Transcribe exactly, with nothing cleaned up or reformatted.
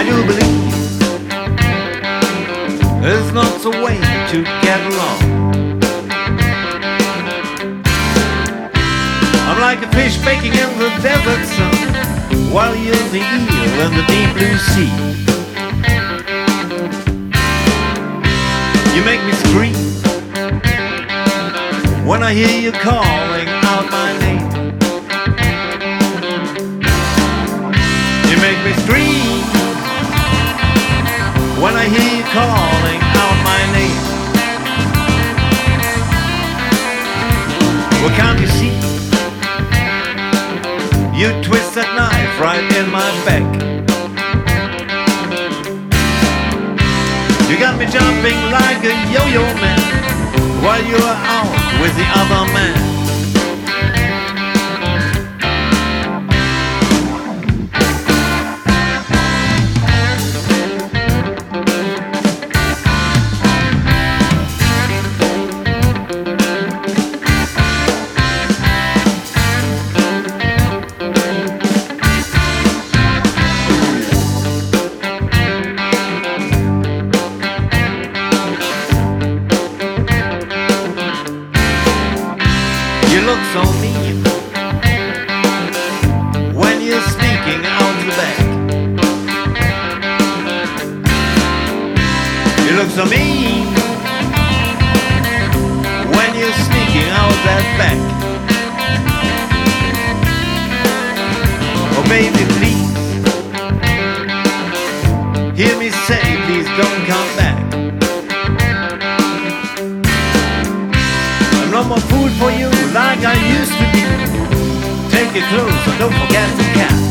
do believe there's not a way to get along. I'm like a fish baking in the desert sun, while you're the eel in the deep blue sea. You make me scream when I hear you calling out my name. You make me scream when I hear you calling out my name. Well, can't you see? You twist that knife right in my back. You got me jumping like a yo-yo man while you are out with the other man. You look so mean when you're sneaking out the back. You look so mean when you're sneaking out that back. Oh baby, please hear me say, please don't come back. I'm no more food for you like I used to be. Take it close and don't forget the cat.